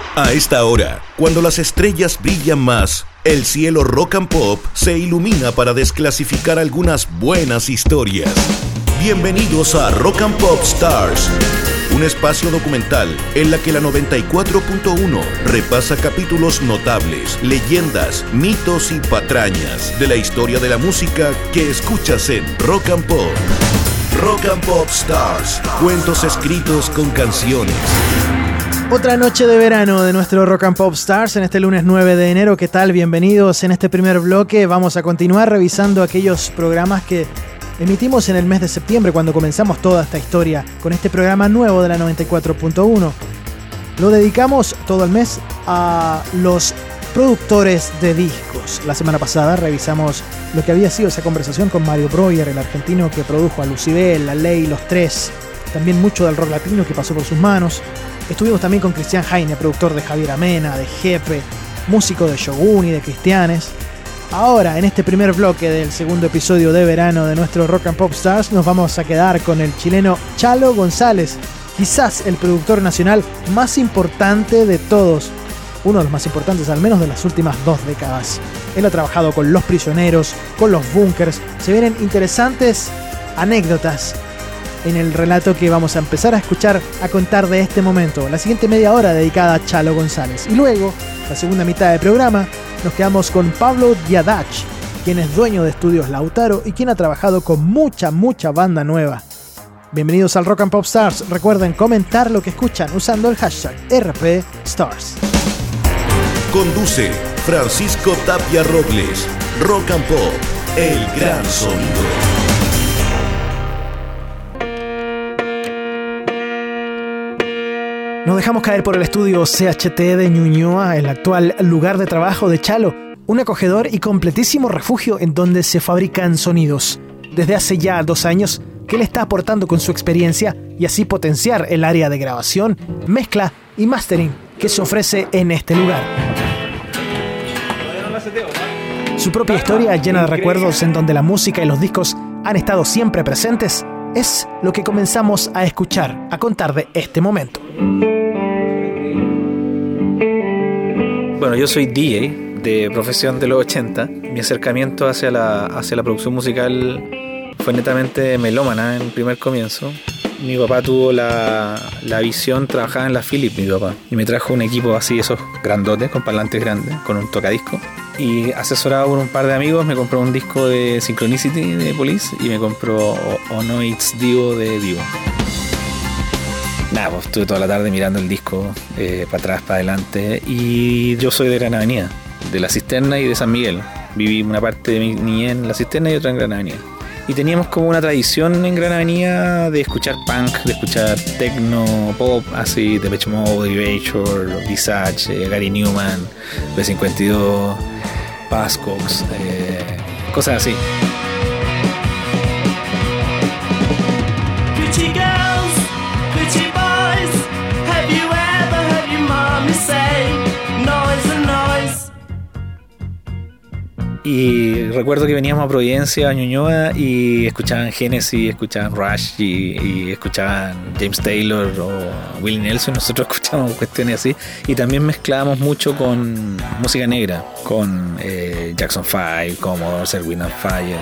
A esta hora, cuando las estrellas brillan más, el cielo rock and pop se ilumina para desclasificar algunas buenas historias. Bienvenidos a Rock and Pop Stars, un espacio documental en la que la 94.1 repasa capítulos notables, leyendas, mitos y patrañas de la historia de la música que escuchas en Rock and Pop. Rock and Pop Stars, cuentos escritos con canciones. Otra noche de verano de nuestro Rock and Pop Stars en este lunes 9 de enero. ¿Qué tal? Bienvenidos. En este primer bloque vamos a continuar revisando aquellos programas que emitimos en el mes de septiembre, cuando comenzamos toda esta historia con este programa nuevo de la 94.1. Lo dedicamos todo el mes a los productores de discos. La semana pasada revisamos lo que había sido esa conversación con Mario Breuer, el argentino que produjo a Lucibel, La Ley, Los Tres, también mucho del rock latino que pasó por sus manos. Estuvimos también con Cristian Heine, productor de Javier Amena, de Jefe, músico de Shogun y de Cristianes. Ahora, en este primer bloque del segundo episodio de verano de nuestro Rock and Pop Stars, nos vamos a quedar con el chileno Chalo González, quizás el productor nacional más importante de todos, uno de los más importantes al menos de las últimas 2 décadas. Él ha trabajado con Los Prisioneros, con Los Bunkers. Se vienen interesantes anécdotas en el relato que vamos a empezar a escuchar, a contar de este momento. La siguiente media hora dedicada a Chalo González. Y luego, la segunda mitad del programa, nos quedamos con Pablo Diadach, quien es dueño de Estudios Lautaro y quien ha trabajado con mucha banda nueva. Bienvenidos al Rock and Pop Stars. Recuerden comentar lo que escuchan usando el hashtag RPStars. Conduce Francisco Tapia Robles. Rock and Pop, el gran sonido. Nos dejamos caer por el estudio CHT de Ñuñoa, el actual lugar de trabajo de Chalo, un acogedor y completísimo refugio en donde se fabrican sonidos. Desde hace ya 2 años que él está aportando con su experiencia y así potenciar el área de grabación, mezcla y mastering que se ofrece en este lugar. Su propia historia, llena de recuerdos en donde la música y los discos han estado siempre presentes, es lo que comenzamos a escuchar, a contar de este momento. Bueno, yo soy DJ de profesión de los 80. Mi acercamiento hacia la producción musical fue netamente melómana en primer comienzo. Mi papá tuvo la visión, trabajaba en la Philips, mi papá, y me trajo un equipo así, esos grandotes, con parlantes grandes, con un tocadisco. Y asesorado por un par de amigos, me compró un disco de Synchronicity de Police y me compró No It's Dio de Dio. Nada, pues estuve toda la tarde mirando el disco, para atrás, para adelante. Y yo soy de Gran Avenida, de La Cisterna y de San Miguel. Viví una parte de mi niñez en La Cisterna y otra en Gran Avenida. Y teníamos como una tradición en Gran Avenida de escuchar punk, de escuchar techno, pop, así, Depeche Mode, Erasure, Visage, Gary Newman, B52, Buzzcocks, cosas así. Pretty girls, pretty boys, have you ever heard your mommy say, noise and noise? Y recuerdo que veníamos a Providencia, a Ñuñoa, y escuchaban Genesis, escuchaban Rush y escuchaban James Taylor o Willie Nelson. Nosotros escuchábamos cuestiones así y también mezclábamos mucho con música negra, con Jackson 5, Commodore, Earth, Wind and Fire.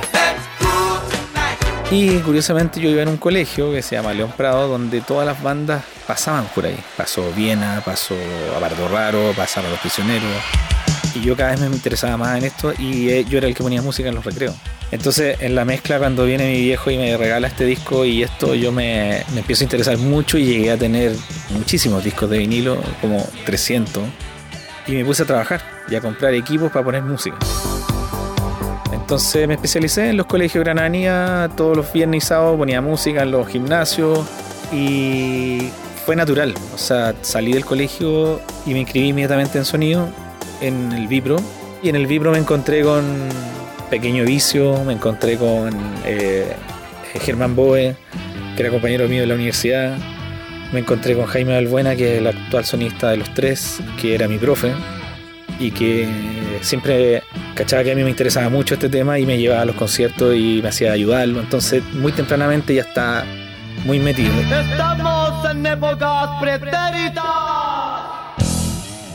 Y curiosamente yo iba en un colegio que se llama León Prado, donde todas las bandas pasaban por ahí. Pasó Viena, pasó Abardo Raro, pasaron Los Prisioneros. Y yo cada vez me interesaba más en esto y yo era el que ponía música en los recreos. Entonces en la mezcla, cuando viene mi viejo y me regala este disco y esto, yo me empiezo a interesar mucho y llegué a tener muchísimos discos de vinilo, como 300, y me puse a trabajar y a comprar equipos para poner música. Entonces me especialicé en los colegios de Gran Avenida, todos los viernes y sábados ponía música en los gimnasios y fue natural. O sea, salí del colegio y me inscribí inmediatamente en sonido en el Vipro, y en el Vipro me encontré con Pequeño Vicio, me encontré con Germán Boe, que era compañero mío de la universidad, me encontré con Jaime Balbuena, que es el actual sonista de Los Tres, que era mi profe y que siempre cachaba que a mí me interesaba mucho este tema y me llevaba a los conciertos y me hacía ayudarlo. Entonces muy tempranamente ya está muy metido. Estamos en épocas pretéritas.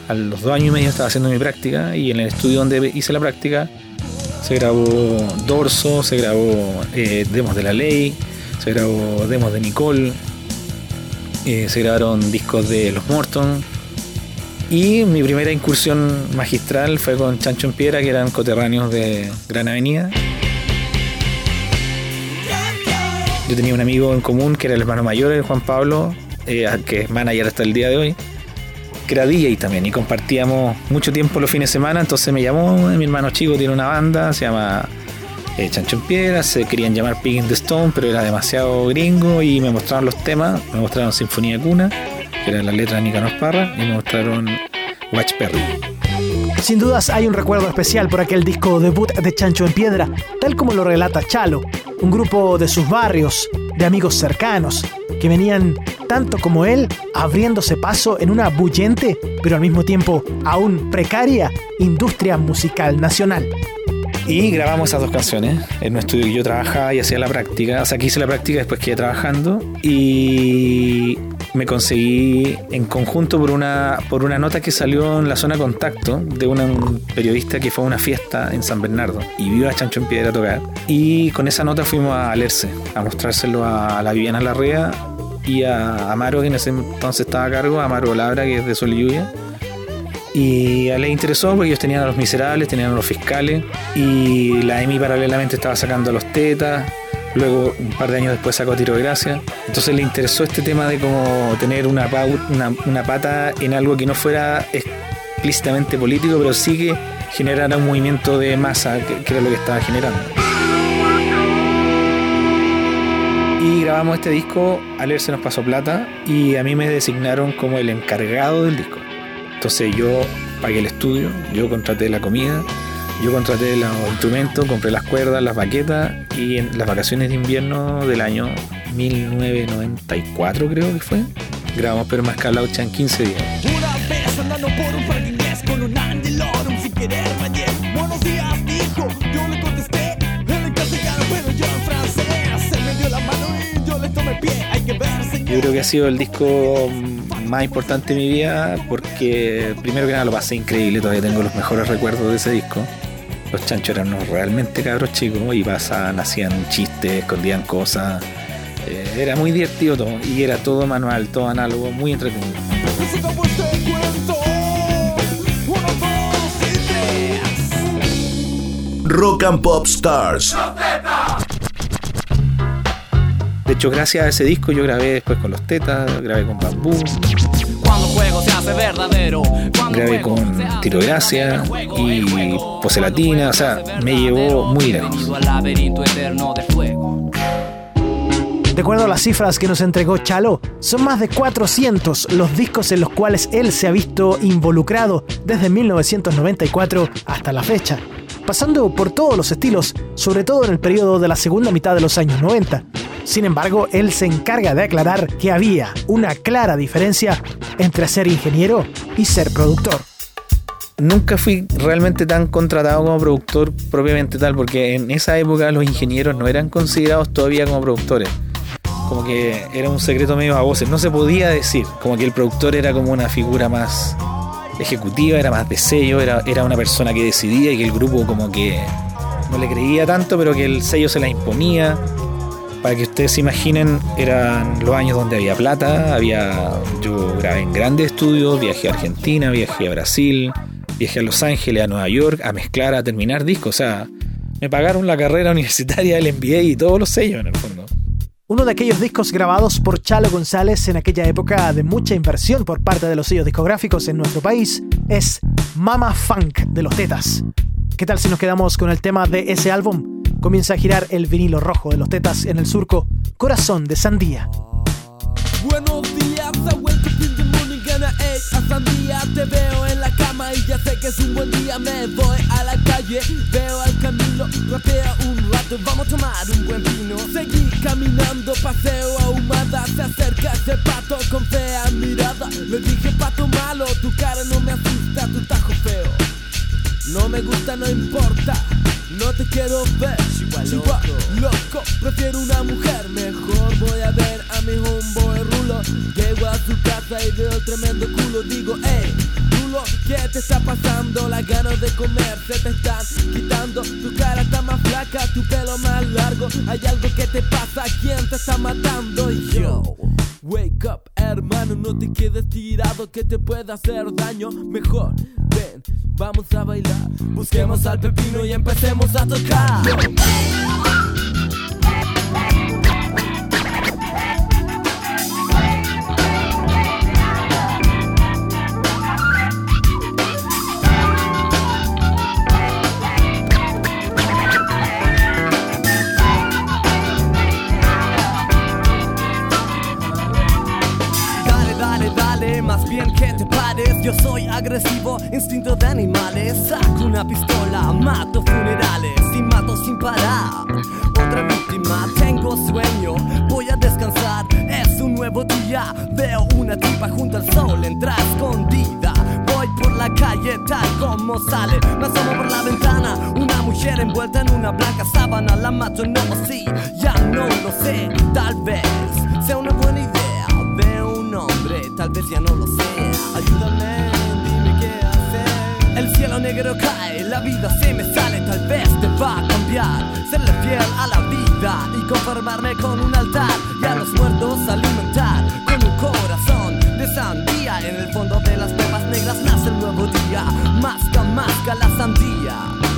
A los 2 años y medio estaba haciendo mi práctica y en el estudio donde hice la práctica se grabó Dorso, se grabó demos de La Ley, se grabó demos de Nicole, se grabaron discos de Los Morton y mi primera incursión magistral fue con Chancho en Piedra, que eran coterráneos de Gran Avenida. Yo tenía un amigo en común que era el hermano mayor, el Juan Pablo, que es manager hasta el día de hoy, que era DJ también, y compartíamos mucho tiempo los fines de semana. Entonces me llamó, mi hermano chico tiene una banda, se llama Chancho en Piedra, se querían llamar Pig in the Stone, pero era demasiado gringo, y me mostraron los temas, me mostraron Sinfonía de Cuna, que era la letra de Nicanor Parra, y me mostraron Watch Perry. Sin dudas hay un recuerdo especial por aquel disco debut de Chancho en Piedra, tal como lo relata Chalo, un grupo de sus barrios, de amigos cercanos, que venían tanto como él abriéndose paso en una bullente, pero al mismo tiempo aún precaria, industria musical nacional. Y grabamos esas 2 canciones en un estudio que yo trabajaba y hacía la práctica. O sea, que hice la práctica, después quedé trabajando y me conseguí en conjunto por una nota que salió en la Zona Contacto de un periodista que fue a una fiesta en San Bernardo y vio a Chancho en Piedra tocar. Y con esa nota fuimos a Alerce a mostrárselo a la Viviana Larrea y a Amaro, que en ese entonces estaba a cargo, a Amaro Labra, que es de Sol y Lluvia. Y a él le interesó porque ellos tenían a Los Miserables, tenían a Los Fiscales, y la EMI paralelamente estaba sacando a Los Tetas. Luego, un par de años después, sacó a Tiro de Gracia. Entonces le interesó este tema de como tener una pata en algo que no fuera explícitamente político, pero sí que generara un movimiento de masa, que era lo que estaba generando. Y grabamos este disco, Alerce nos pasó plata, y a mí me designaron como el encargado del disco. Entonces yo pagué el estudio, yo contraté la comida, yo contraté los instrumentos, compré las cuerdas, las baquetas, y en las vacaciones de invierno del año 1994 creo que fue, grabamos Pero Más Calaucha en 15 días. Una vez andando por un parque inglés con un Angelorum sin querer ayer. Buenos días, dijo, yo le contesté, él en castellano pero yo en francés. Él me dio la mano y yo le tomé pie, hay que ver, señor. Yo creo que ha sido el disco más importante de mi vida porque primero que nada lo pasé increíble, todavía tengo los mejores recuerdos de ese disco. Los Chanchos eran realmente cabros chicos y pasaban, hacían chistes, escondían cosas, era muy divertido todo y era todo manual, todo análogo, muy entretenido. Rock and Pop Stars. De hecho, gracias a ese disco yo grabé después con Los Tetas, grabé con Bambú, Cuando juego se hace verdadero. grabé con Tiro de Gracia y Pose Latina, o sea, me llevó muy lejos. De acuerdo a las cifras que nos entregó Chalo, son más de 400 los discos en los cuales él se ha visto involucrado desde 1994 hasta la fecha, pasando por todos los estilos, sobre todo en el periodo de la segunda mitad de los años 90. Sin embargo, él se encarga de aclarar que había una clara diferencia entre ser ingeniero y ser productor. Nunca fui realmente tan contratado como productor propiamente tal, porque en esa época los ingenieros no eran considerados todavía como productores. Como que era un secreto medio a voces, no se podía decir. Como que el productor era como una figura más ejecutiva, era más de sello, era una persona que decidía y que el grupo como que no le creía tanto, pero que el sello se la imponía. Para que ustedes se imaginen, eran los años donde había plata, yo grabé en grandes estudios, viajé a Argentina, viajé a Brasil, viajé a Los Ángeles, a Nueva York, a mezclar, a terminar discos. O sea, me pagaron la carrera universitaria del MBA y todos los sellos en el fondo. Uno de aquellos discos grabados por Chalo González en aquella época de mucha inversión por parte de los sellos discográficos en nuestro país es Mama Funk de Los Tetas. ¿Qué tal si nos quedamos con el tema de ese álbum? Comienza a girar el vinilo rojo de Los Tetas en el surco Corazón de Sandía. Buenos días, I wake up in the morning and I ate a sandía. Te veo en la cama y ya sé que es un buen día. Me voy a la calle, veo al camino, rapea un rato, vamos a tomar un buen vino. Seguí caminando, paseo ahumada, se acerca ese pato con fea mirada. Le dije, pato malo, tu cara no me asusta, tu tajo feo. No me gusta, no importa, no te quiero ver. Chihuahua, loco, prefiero una mujer. Mejor voy a ver a mi homeboy Rulo. Llego a su casa y veo el tremendo culo. Digo, hey, Rulo, algo que te está pasando, las ganas de comer se te están quitando, tu cara está más flaca, tu pelo más largo, hay algo que te pasa, ¿quién te está matando? Yo, wake up hermano, no te quedes tirado que te puede hacer daño, mejor ven, vamos a bailar, busquemos al pepino y empecemos a tocar. Más bien que te pares, yo soy agresivo, instinto de animales. Saco una pistola, mato funerales y mato sin parar. Otra víctima, tengo sueño, voy a descansar. Es un nuevo día, veo una tipa junto al sol, entra escondida. Voy por la calle tal como sale, me asomo por la ventana, una mujer envuelta en una blanca sábana. La mato, no, sí, ya no lo sé. Tal vez sea una buena idea. Veo un hombre, tal vez ya no lo sé. Ayúdame, dime qué hacer. El cielo negro cae, la vida se me sale. Tal vez te va a cambiar, serle fiel a la vida y conformarme con un altar y a los muertos alimentar con un corazón de sandía. En el fondo de las pepas negras nace el nuevo día. Masca, masca la sandía.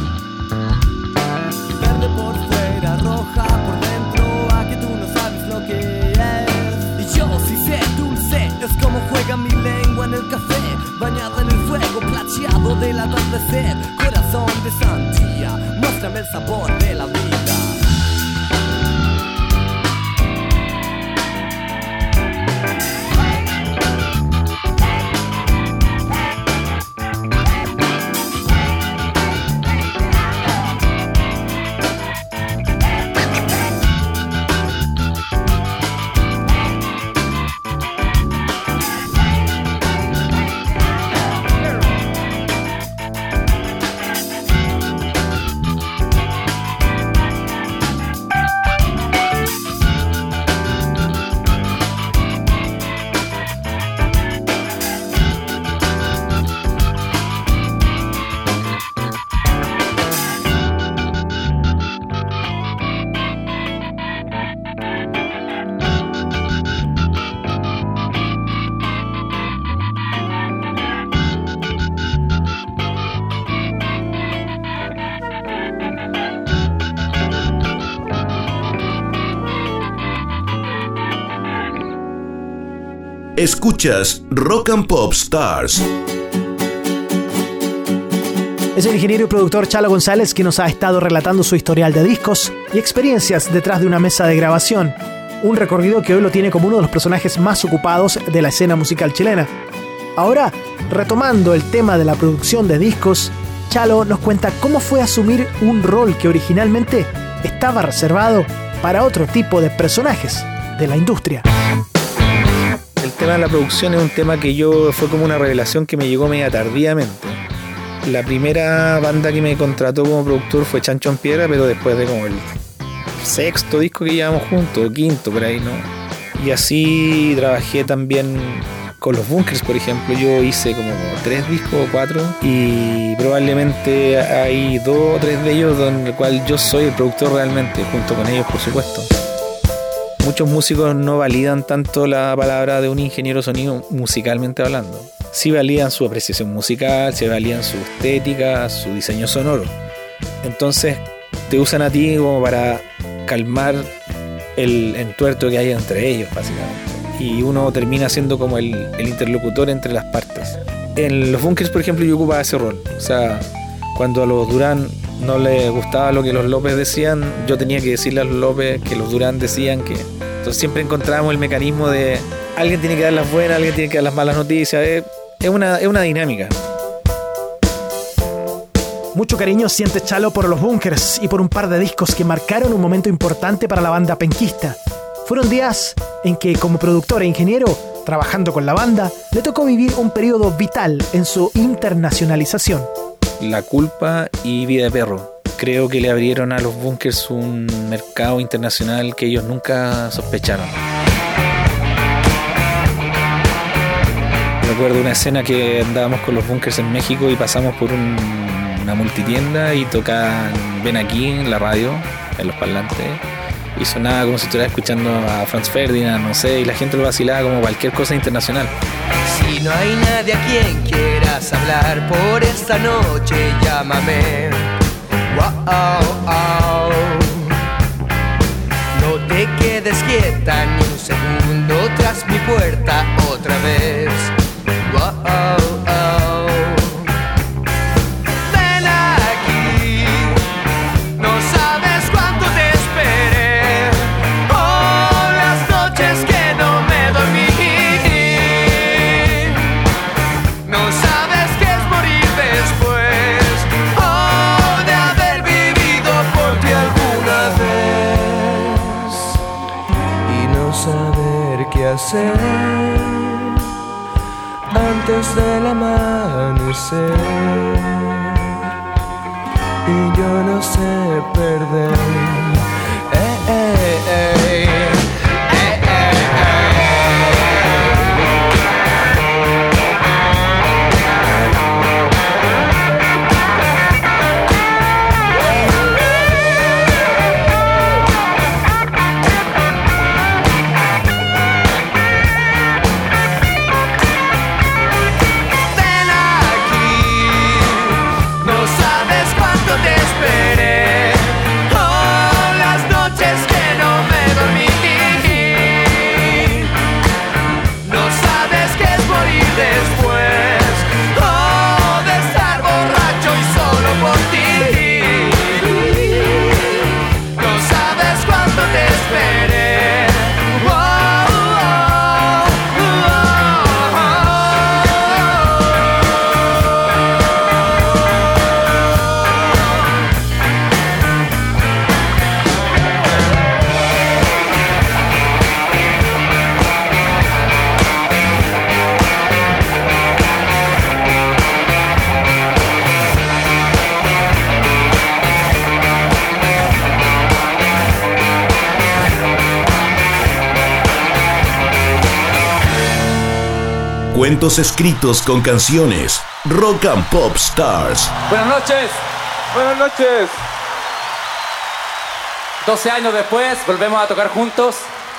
Verde por fuera, roja por dentro. Aquí tú no sabes lo que es. Y yo sí sé, dulce, es como juega mi lengua en el café, bañada en el fuego plateado del atardecer. Corazón de sandía, muéstrame el sabor de la vida. Escuchas Rock and Pop Stars. Es el ingeniero y productor Chalo González que nos ha estado relatando su historial de discos y experiencias detrás de una mesa de grabación. Un recorrido que hoy lo tiene como uno de los personajes más ocupados de la escena musical chilena. Ahora, retomando el tema de la producción de discos, Chalo nos cuenta cómo fue asumir un rol que originalmente estaba reservado para otro tipo de personajes de la industria. El tema de la producción es un tema que fue como una revelación que me llegó media tardíamente. La primera banda que me contrató como productor fue Chancho en Piedra, pero después de como el sexto disco que llevamos juntos, o quinto por ahí, ¿no? Y así trabajé también con los Bunkers, por ejemplo. Yo hice como 3 discos o 4 y probablemente hay 2 o 3 de ellos en el cual yo soy el productor realmente, junto con ellos, por supuesto. Muchos músicos no validan tanto la palabra de un ingeniero de sonido musicalmente hablando. Sí validan su apreciación musical, sí validan su estética, su diseño sonoro. Entonces te usan a ti como para calmar el entuerto que hay entre ellos, básicamente. Y uno termina siendo como el interlocutor entre las partes. En los Bunkers, por ejemplo, yo ocupaba ese rol. O sea, cuando a los Durán no les gustaba lo que los López decían, yo tenía que decirle a los López que los Durán decían que... Entonces siempre encontrábamos el mecanismo de alguien tiene que dar las buenas, alguien tiene que dar las malas noticias. Es una dinámica. Mucho cariño siente Chalo por los Bunkers y por un par de discos que marcaron un momento importante para la banda penquista. Fueron días en que, como productor e ingeniero, trabajando con la banda, le tocó vivir un periodo vital en su internacionalización. La Culpa y Vida de Perro. Creo que le abrieron a los Bunkers un mercado internacional que ellos nunca sospecharon. Recuerdo una escena que andábamos con los Bunkers en México y pasamos por una multitienda y tocaban Ven Aquí en la radio, en los parlantes, y sonaba como si estuviera escuchando a Franz Ferdinand, no sé, y la gente lo vacilaba como cualquier cosa internacional. Si no hay nadie a quien quieras hablar por esta noche, llámame. Wow. No te quedes quieta ni un segundo tras mi puerta otra vez. Ven aquí, no sabes cuánto te esperé. Oh, las noches que no me dormí. No sabes qué es morir después, oh, de haber vivido por ti alguna vez y no saber qué hacer antes del amanecer. Y yo no sé perder. Cuentos escritos con canciones. Rock and Pop Stars. Buenas noches. Buenas noches. 12 años después volvemos a tocar juntos.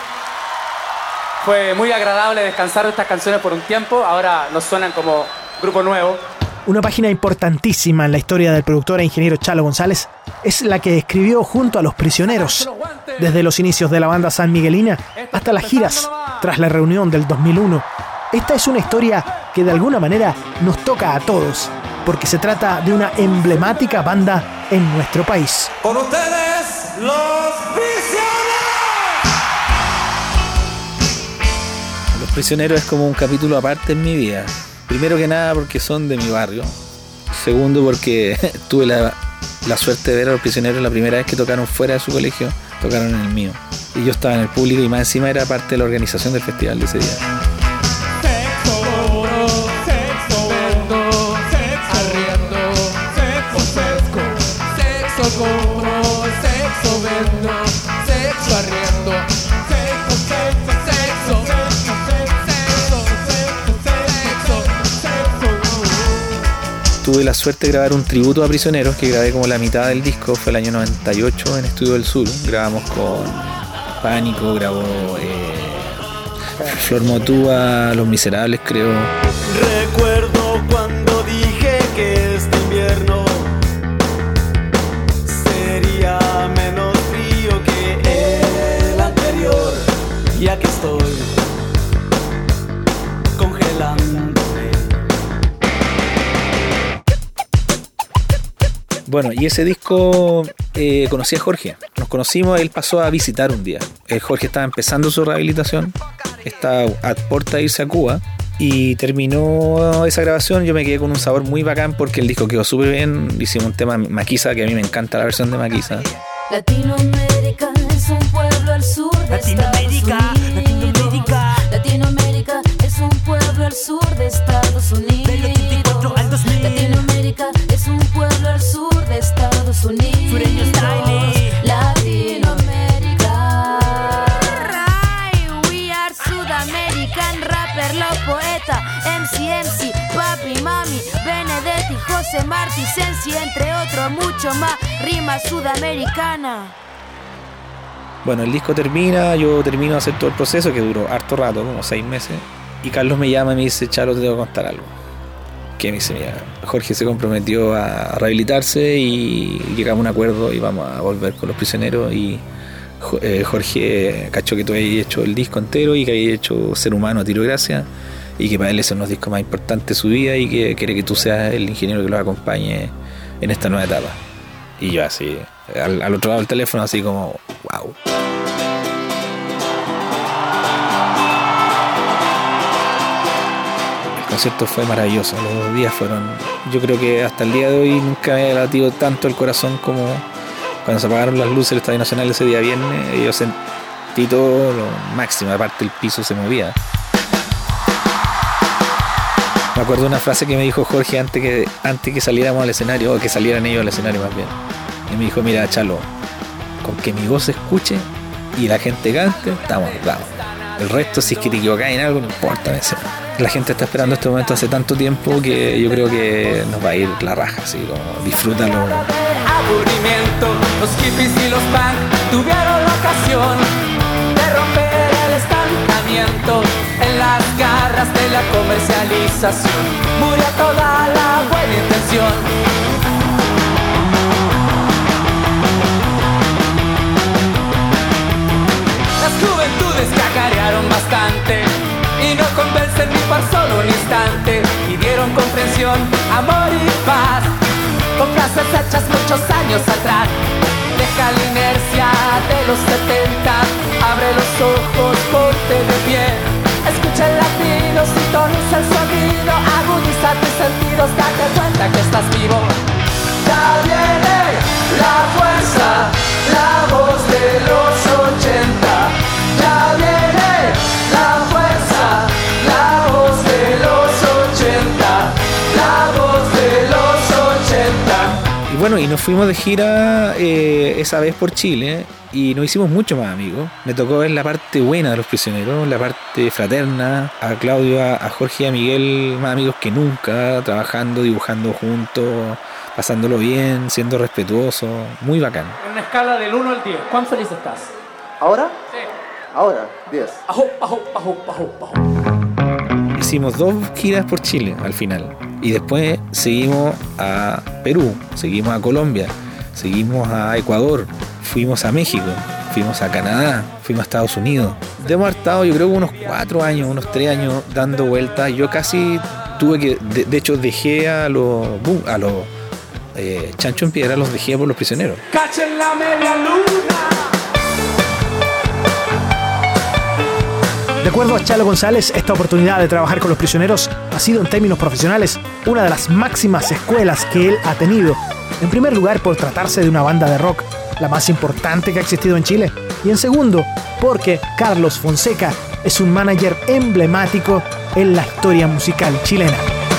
Fue muy agradable descansar de estas canciones por un tiempo. Ahora nos suenan como grupo nuevo. Una página importantísima en la historia del productor e ingeniero Chalo González es la que escribió junto a Los Prisioneros, desde los inicios de la banda sanmiguelina hasta las giras tras la reunión del 2001. Esta es una historia que de alguna manera nos toca a todos, porque se trata de una emblemática banda en nuestro país. Con ustedes, Los Prisioneros. Los Prisioneros es como un capítulo aparte en mi vida. Primero que nada porque son de mi barrio. Segundo porque tuve la suerte de ver a Los Prisioneros la primera vez que tocaron fuera de su colegio. Tocaron en el mío. Y yo estaba en el público y más encima era parte de la organización del festival de ese día. Compro, sexo vendo, sexo arriendo, sexo, sexo, sexo, sexo, sexo, sexo, sexo. Tuve la suerte de grabar un tributo a Prisioneros que grabé como la mitad del disco, fue el año 98 en Estudio del Sur. Grabamos con Pánico, grabó Flor Motúa, Los Miserables, creo. Recuerdo cuando dije que este invierno sería menos frío que el anterior, y aquí estoy congelándome. Bueno, y ese disco conocí a Jorge. Nos conocimos, él pasó a visitar un día. Jorge estaba empezando su rehabilitación, estaba a puerta de irse a Cuba. Y terminó esa grabación, yo me quedé con un sabor muy bacán porque el disco quedó súper bien. Hicimos un tema Maquisa, que a mí me encanta la versión de Maquisa. Latinoamérica es un pueblo al sur de Estados Unidos. Latinoamérica es un pueblo al sur de Estados Unidos. Latinoamérica es un pueblo al sur de Estados Unidos. Sureño style. Latinoamérica. We are Sudamerican rapper, los poetas. MC, Papi, Mami, Benedetti, José Martí, Sensi, entre otros, mucho más. Rima sudamericana. Bueno, el disco termina, yo termino de hacer todo el proceso que duró harto rato, como 6 meses. Y Carlos me llama y me dice, Chalo, te tengo que contar algo. Que me dice, mira, Jorge se comprometió a rehabilitarse y llegamos a un acuerdo y vamos a volver con Los Prisioneros. Y Jorge cachó que tú habías hecho el disco entero y que habías hecho Ser Humano a tiro de gracia y que para él son los discos más importantes de su vida y que quiere que tú seas el ingeniero que los acompañe en esta nueva etapa. Y yo así, al otro lado del teléfono, así como, wow. El concierto fue maravilloso, los 2 días fueron, yo creo que hasta el día de hoy nunca me ha latido tanto el corazón como cuando se apagaron las luces del Estadio Nacional ese día viernes. Yo sentí todo lo máximo, aparte el piso se movía. Me acuerdo de una frase que me dijo Jorge antes que saliéramos al escenario, o que salieran ellos al escenario más bien. Y me dijo, mira, Chalo, con que mi voz se escuche y la gente cante, estamos dados. El resto, si es que te equivocás en algo, no importa. La gente está esperando este momento hace tanto tiempo que yo creo que nos va a ir la raja, así como disfrútalo. Aburrimiento, los hippies y los punk tuvieron la ocasión de romper el estancamiento en las garras de la comercialización. Murió toda la buena intención. Las juventudes cacarearon bastante y no convencen ni por solo un instante. Pidieron comprensión, amor y paz, con frases hechas muchos años atrás. Deja la inercia de los 70, abre los ojos, ponte de pie. Escucha el latido, sintoniza el sonido, agudiza tus sentidos, date cuenta que estás vivo. Ya viene la fuerza, la voz de los 80. Ya viene la fuerza, la voz de los 80. La voz de los 80. Y bueno, y nos fuimos de gira esa vez por Chile y nos hicimos mucho más amigos. Me tocó ver la parte buena de Los Prisioneros, la parte fraterna. A Claudio, a Jorge y a Miguel, más amigos que nunca, trabajando, dibujando juntos, pasándolo bien, siendo respetuosos, muy bacán. En una escala del 1 al 10, ¿cuán feliz estás? ¿Ahora? Sí. Ahora, 10. Ajo. Hicimos 2 giras por Chile al final y después seguimos a Perú, seguimos a Colombia, seguimos a Ecuador, fuimos a México, fuimos a Canadá, fuimos a Estados Unidos. Hemos estado, yo creo, unos 4 años, unos 3 años dando vueltas. Yo casi tuve que, de hecho dejé a los Chancho en Piedra, los dejé por Los Prisioneros. Cachen la media luna. De acuerdo a Chalo González, esta oportunidad de trabajar con Los Prisioneros ha sido en términos profesionales una de las máximas escuelas que él ha tenido. En primer lugar, por tratarse de una banda de rock, la más importante que ha existido en Chile. Y en segundo, porque Carlos Fonseca es un manager emblemático en la historia musical chilena.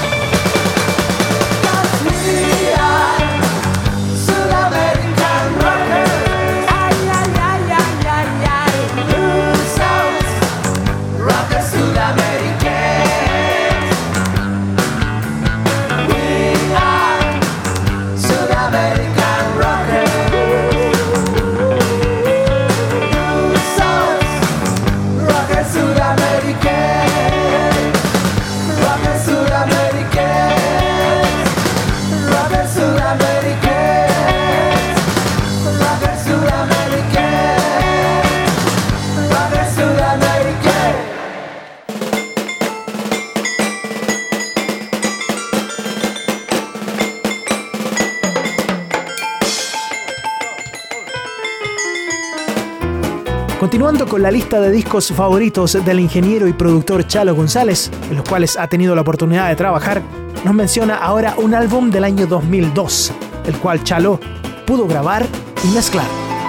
Continuando con la lista de discos favoritos del ingeniero y productor Chalo González, en los cuales ha tenido la oportunidad de trabajar, nos menciona ahora un álbum del año 2002, el cual Chalo pudo grabar y mezclar.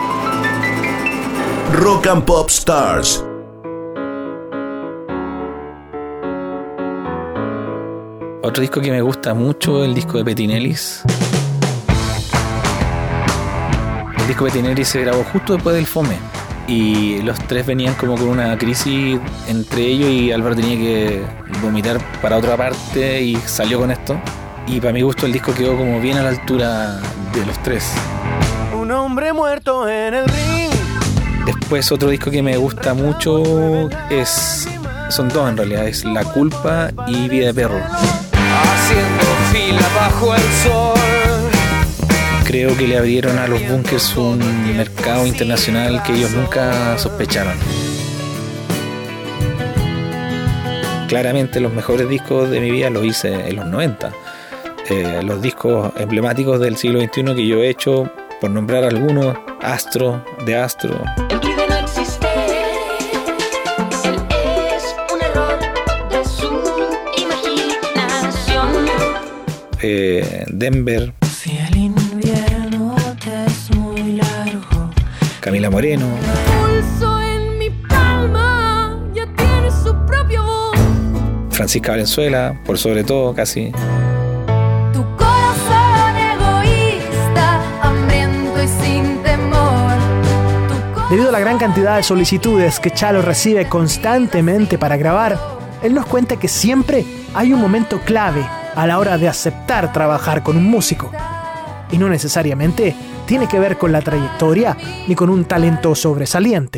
Rock and Pop Stars. Otro disco que me gusta mucho es el disco de Petinellis. El disco de Petinellis se grabó justo después del Fome. y los tres venían como con una crisis entre ellos y Álvaro tenía que vomitar para otra parte y salió con esto. Y para mi gusto el disco quedó como bien a la altura de los tres. Un hombre muerto en el ring. Después otro disco que me gusta mucho son dos en realidad, es La Culpa y Vida de Perro. Haciendo fila bajo el sol. Creo que le abrieron a los Bunkers un mercado internacional que ellos nunca sospecharon. Claramente los mejores discos de mi vida los hice en los 90. Los discos emblemáticos del siglo XXI que yo he hecho, por nombrar algunos, Astro, de Astro. El ruido no existe, él es un error de su imaginación. Denver. Si el invierno te es muy largo, Camila Moreno. pulso en mi palma ya tiene su propia voz. Francisca Valenzuela, por sobre todo, casi. Tu corazón egoísta, hambriento y sin temor. Debido a la gran cantidad de solicitudes que Chalo recibe constantemente para grabar, él nos cuenta que siempre hay un momento clave a la hora de aceptar trabajar con un músico. Y no necesariamente tiene que ver con la trayectoria ni con un talento sobresaliente.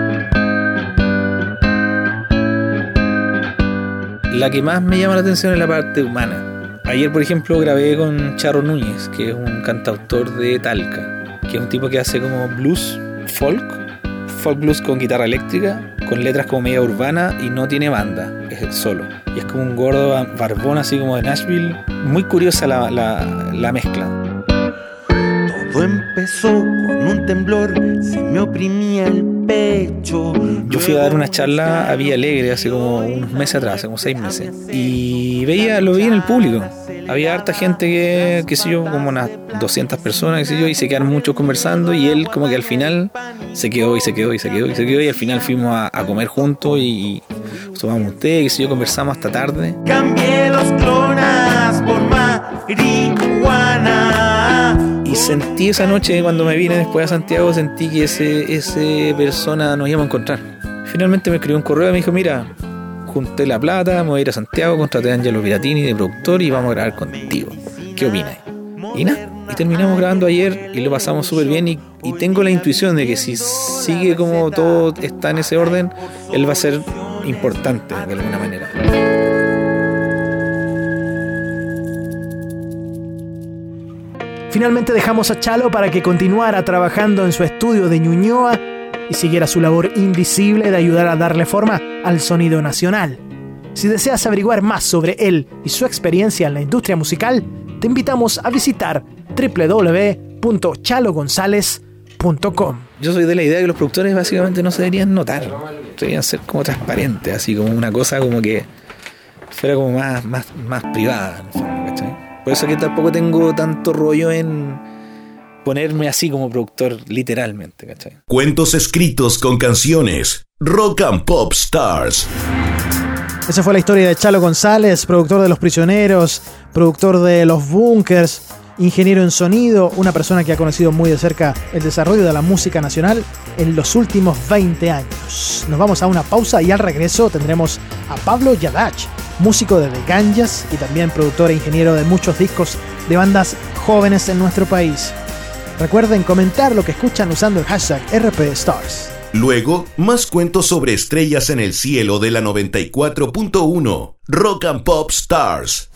La que más me llama la atención es la parte humana. Ayer, por ejemplo, grabé con Charro Núñez, que es un cantautor de Talca, que es un tipo que hace como blues, folk blues con guitarra eléctrica, con letras como media urbana y no tiene banda, es solo. Y es como un gordo barbón así como de Nashville. Muy curiosa la mezcla. Todo empezó con un temblor, se me oprimía el pecho. Yo fui a dar una charla a Villa Alegre hace como unos meses atrás, hace como 6 meses. Y lo veía en el público. Había harta gente que, qué sé yo, como unas 200 personas, qué sé yo, y se quedaron muchos conversando y él como que al final se quedó y al final fuimos a comer juntos y tomamos un té, qué sé yo, conversamos hasta tarde. Cambié los clonas por marihuana. Y sentí esa noche, cuando me vine después a Santiago, sentí que ese persona nos íbamos a encontrar. Finalmente me escribió un correo y me dijo, mira, junté la plata, me voy a ir a Santiago, contraté a Angelo Piratini de productor y vamos a grabar contigo. ¿Qué opinas? Y nada, y terminamos grabando ayer y lo pasamos súper bien y tengo la intuición de que si sigue como todo está en ese orden, él va a ser importante de alguna manera. Finalmente dejamos a Chalo para que continuara trabajando en su estudio de Ñuñoa y siguiera su labor invisible de ayudar a darle forma al sonido nacional. Si deseas averiguar más sobre él y su experiencia en la industria musical, te invitamos a visitar www.chalogonzalez.com. Yo soy de la idea que los productores básicamente no se deberían notar, deberían ser como transparentes, así como una cosa como que fuera como más privada, en el fondo, ¿cachai? Por eso que tampoco tengo tanto rollo en ponerme así como productor literalmente, ¿cachai? Cuentos escritos con canciones. Rock and Pop Stars. Esa fue la historia de Chalo González, productor de Los Prisioneros, productor de Los Bunkers, ingeniero en sonido, una persona que ha conocido muy de cerca el desarrollo de la música nacional en los últimos 20 años. Nos vamos a una pausa y al regreso tendremos a Pablo Yadach, músico de The Ganges y también productor e ingeniero de muchos discos de bandas jóvenes en nuestro país. Recuerden comentar lo que escuchan usando el hashtag RPStars. Luego, más cuentos sobre estrellas en el cielo de la 94.1 Rock and Pop Stars.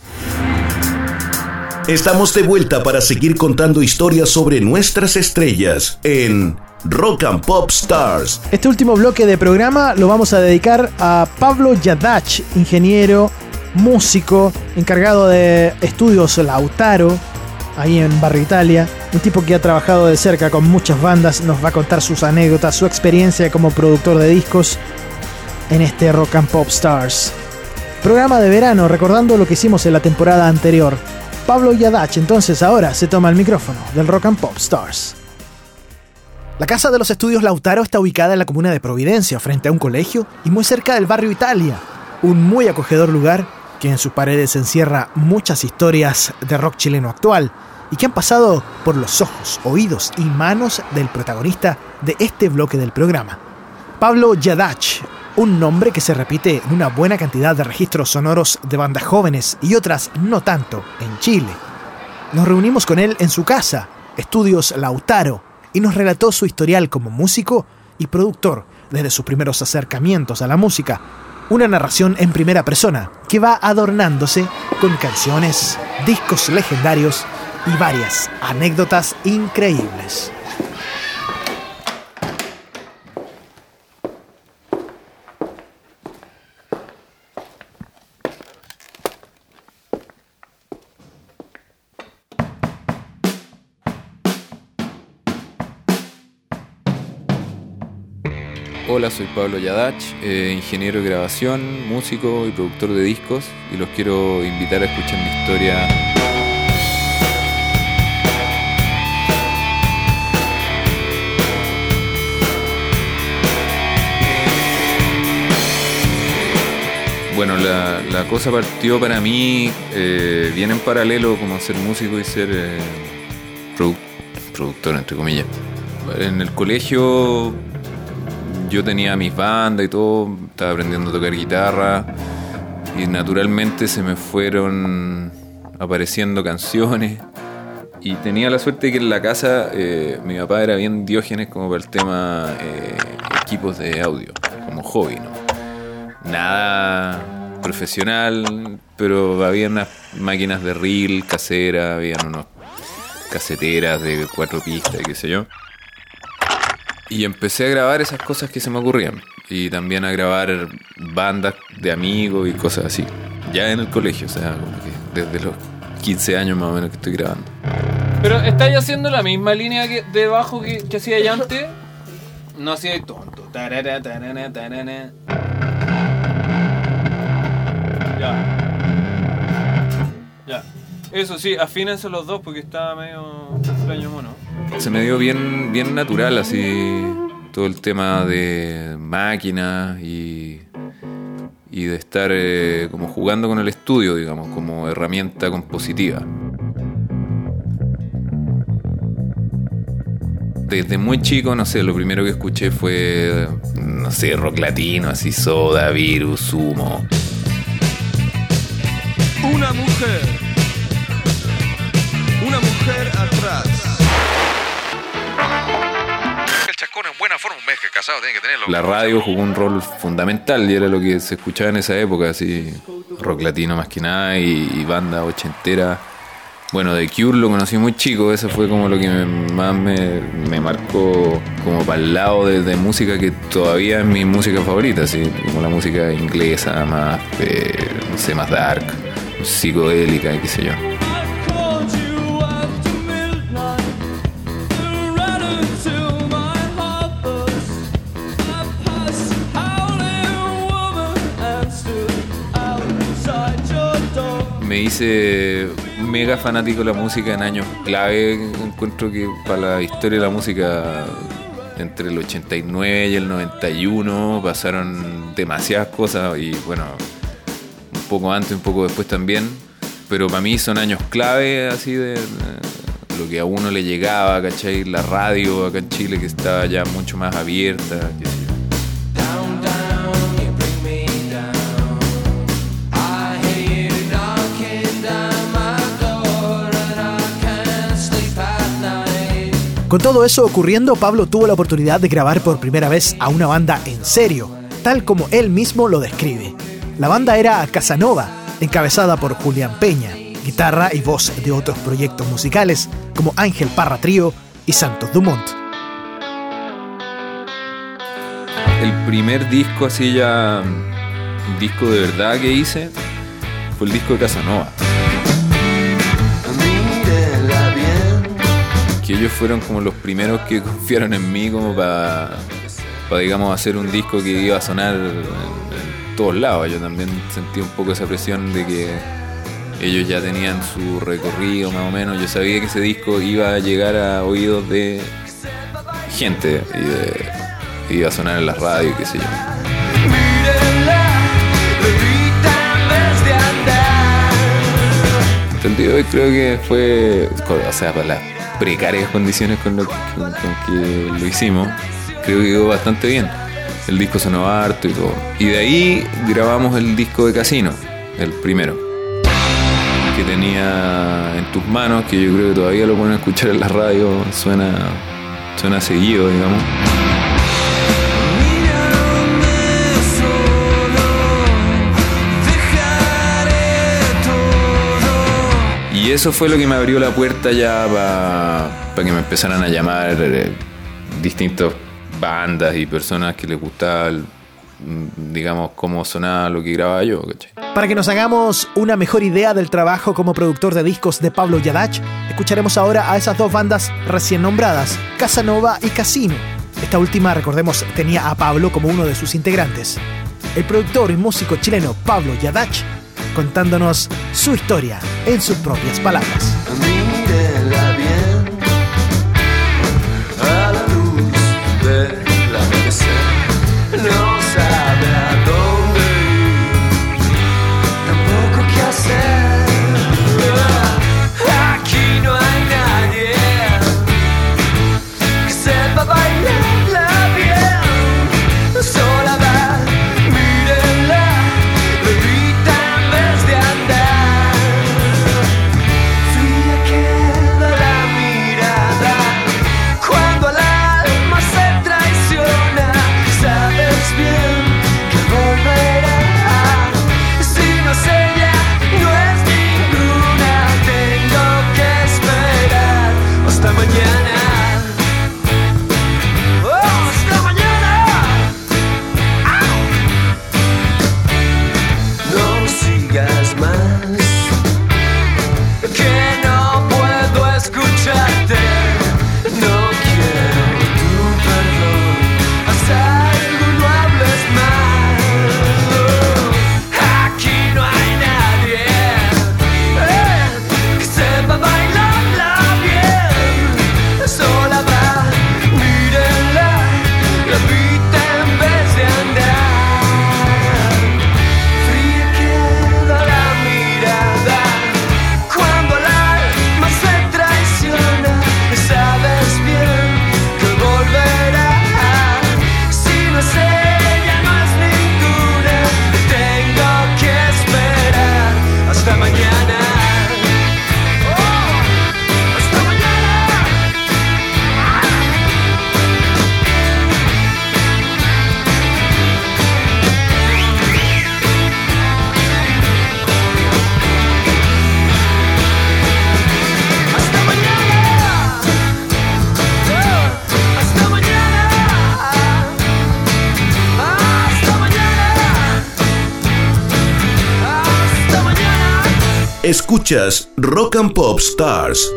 Estamos de vuelta para seguir contando historias sobre nuestras estrellas en Rock and Pop Stars. Este último bloque de programa lo vamos a dedicar a Pablo Yadach, ingeniero, músico, encargado de estudios Lautaro, ahí en Barrio Italia. Un tipo que ha trabajado de cerca con muchas bandas, nos va a contar sus anécdotas, su experiencia como productor de discos en este Rock and Pop Stars. Programa de verano, recordando lo que hicimos en la temporada anterior. Pablo Yadach entonces ahora se toma el micrófono del Rock and Pop Stars. La Casa de los Estudios Lautaro está ubicada en la comuna de Providencia, frente a un colegio y muy cerca del Barrio Italia. Un muy acogedor lugar que en sus paredes encierra muchas historias de rock chileno actual y que han pasado por los ojos, oídos y manos del protagonista de este bloque del programa. Pablo Yadach, un nombre que se repite en una buena cantidad de registros sonoros de bandas jóvenes y otras no tanto en Chile. Nos reunimos con él en su casa, Estudios Lautaro, y nos relató su historial como músico y productor desde sus primeros acercamientos a la música. Una narración en primera persona que va adornándose con canciones, discos legendarios y varias anécdotas increíbles. Hola, soy Pablo Yadach, ingeniero de grabación, músico y productor de discos, y los quiero invitar a escuchar mi historia. Bueno, la cosa partió para mí bien en paralelo, como ser músico y ser productor, entre comillas. En el colegio yo tenía mis bandas y todo, estaba aprendiendo a tocar guitarra y naturalmente se me fueron apareciendo canciones, y tenía la suerte de que en la casa mi papá era bien Diógenes como para el tema equipos de audio, como hobby, ¿no? Nada profesional, pero había unas máquinas de reel caseras, había unos caseteras de 4 pistas, qué sé yo. Y empecé a grabar esas cosas que se me ocurrían. Y también a grabar bandas de amigos y cosas así. Ya en el colegio, o sea, como que desde los 15 años más o menos que estoy grabando. Pero ¿estáis haciendo la misma línea de bajo que hacía ya antes? No hacía tonto. Tarara, tarara, tarara. Ya. Eso sí, afínense los dos porque estaba medio extraño mono. Se me dio bien natural así todo el tema de máquinas y de estar como jugando con el estudio, digamos, como herramienta compositiva. Desde muy chico, no sé, lo primero que escuché fue, no sé, rock latino, así Soda, Virus, Sumo. Una mujer atrás. El chascón en buena forma, un mes que casado tiene que tenerlo. La radio jugó un rol fundamental y era lo que se escuchaba en esa época, así rock latino más que nada y banda ochentera. Bueno, The Cure lo conocí muy chico, eso fue como lo que más me marcó como para el lado de música que todavía es mi música favorita, así como la música inglesa más, no sé, más dark, psicodélica y qué sé yo. Me hice mega fanático de la música en años clave. Encuentro que para la historia de la música entre el 89 y el 91 pasaron demasiadas cosas, y bueno, un poco antes, un poco después también, pero para mí son años clave así de lo que a uno le llegaba, ¿cachai? La radio acá en Chile que estaba ya mucho más abierta, qué sé yo. Con todo eso ocurriendo, Pablo tuvo la oportunidad de grabar por primera vez a una banda en serio, tal como él mismo lo describe. La banda era Casanova, encabezada por Julián Peña, guitarra y voz de otros proyectos musicales como Ángel Parra Trío y Santos Dumont. El primer disco así ya, un disco de verdad que hice, fue el disco de Casanova. Que ellos fueron como los primeros que confiaron en mí como para digamos hacer un disco que iba a sonar en todos lados. Yo también sentí un poco esa presión de que ellos ya tenían su recorrido más o menos. Yo sabía que ese disco iba a llegar a oídos de gente y iba a sonar en la radio, qué sé yo. hasta el día de hoy creo que fue, o sea, por las precarias condiciones con que lo hicimos, creo que quedó bastante bien. El disco sonó harto y todo. Y de ahí grabamos el disco de Casino, el primero, que tenía En tus manos, que yo creo que todavía lo pueden escuchar en la radio, suena seguido, digamos. Y eso fue lo que me abrió la puerta ya para que me empezaran a llamar distintas bandas y personas que les gustaba, digamos, cómo sonaba lo que grababa yo, ¿cachai? Para que nos hagamos una mejor idea del trabajo como productor de discos de Pablo Yadach, escucharemos ahora a esas dos bandas recién nombradas, Casanova y Casino. Esta última, recordemos, tenía a Pablo como uno de sus integrantes. El productor y músico chileno Pablo Yadach contándonos su historia en sus propias palabras. Mírela bien a la luz del amanecer. No sabe a dónde ir, tampoco qué hacer. Aquí no hay nadie que sepa bailarla bien. Sola va, mírenla, bebita en vez de andar. Fría queda la mirada cuando al alma se traiciona. Sabes bien que volverá. Si no es ella, no es ninguna. Tengo que esperar hasta mañana. ¡Oh, hasta mañana! ¡Au! No sigas más, que no puedo escucharte. No quiero tu perdón, hasta no hables más. Aquí no hay nadie que sepa bailarla bien. Sola va, mírenla, la vida en vez de andar. Fría queda la mirada cuando el alma se traiciona. Sabes bien que volverá. Si no es ella, no es ninguna. Tengo que esperar hasta mañana. Oh, hasta mañana. Hasta mañana. Oh, hasta mañana. Hasta mañana. Hasta mañana. Escuchas Rock and Pop Stars.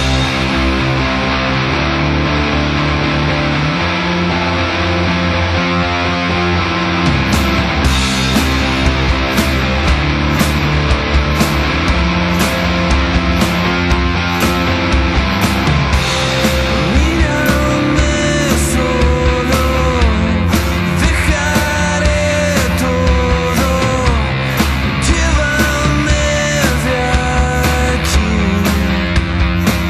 Mírame solo, dejaré todo. Llévame de aquí.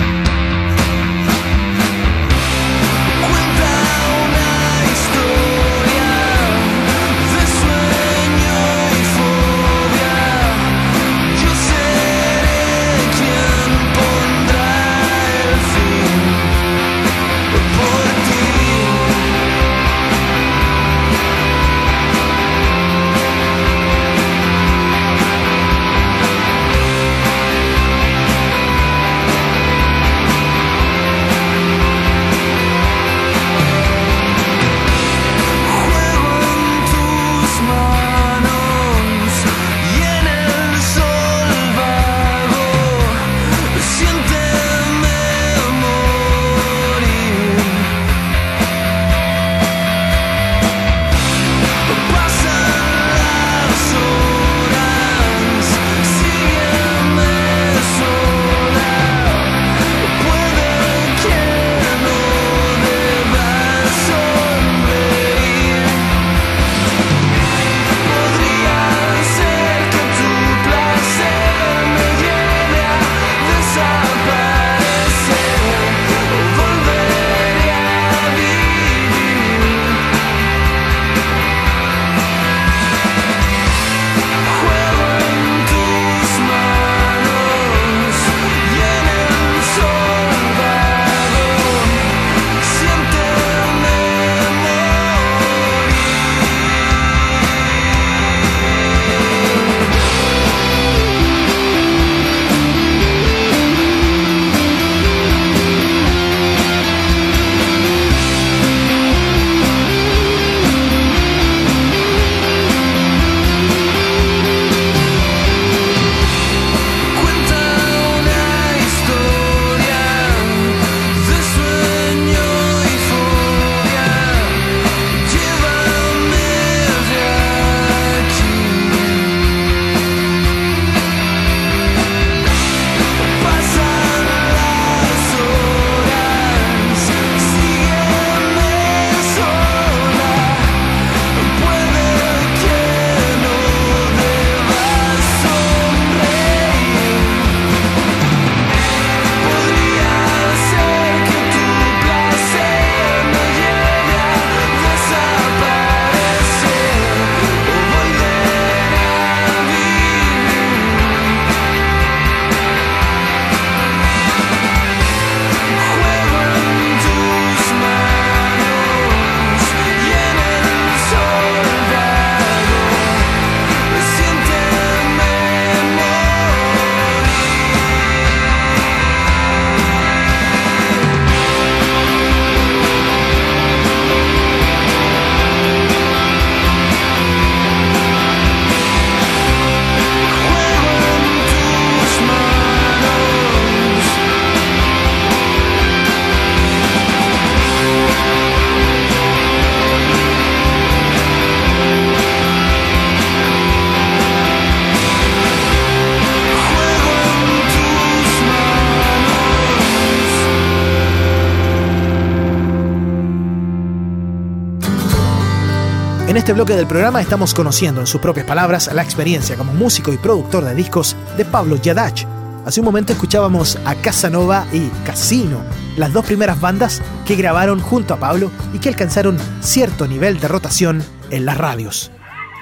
En este bloque del programa estamos conociendo en sus propias palabras la experiencia como músico y productor de discos de Pablo Jadach. Hace un momento escuchábamos a Casanova y Casino, las dos primeras bandas que grabaron junto a Pablo y que alcanzaron cierto nivel de rotación en las radios.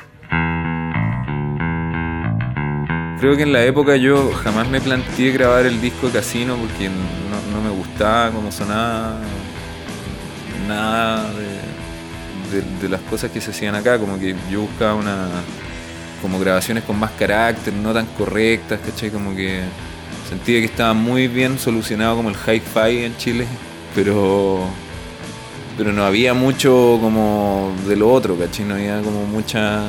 Creo que en la época yo jamás me planteé grabar el disco de Casino porque no me gustaba cómo sonaba nada de las cosas que se hacían acá. Como que yo buscaba como grabaciones con más carácter, no tan correctas, ¿cachai? Como que sentía que estaba muy bien solucionado como el hi-fi en Chile, pero no había mucho como de lo otro, ¿cachai? No había como mucha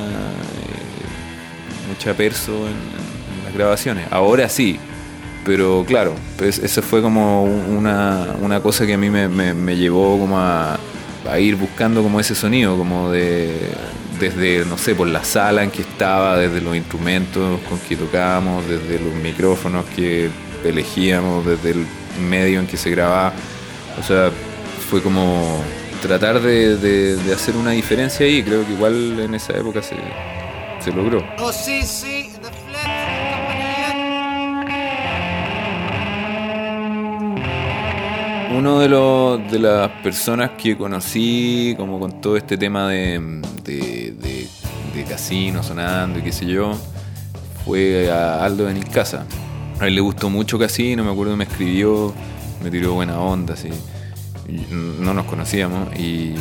perso en las grabaciones. Ahora sí, pero claro, pues eso fue como una cosa que a mí me llevó como a ir buscando como ese sonido, como desde, no sé, por la sala en que estaba, desde los instrumentos con que tocábamos, desde los micrófonos que elegíamos, desde el medio en que se grababa. O sea, fue como tratar de hacer una diferencia ahí. Creo que igual en esa época se logró. Uno de las personas que conocí como con todo este tema de Casino sonando y qué sé yo, fue a Aldo Benincasa. A él le gustó mucho Casino, me acuerdo que me escribió, me tiró buena onda, así. No nos conocíamos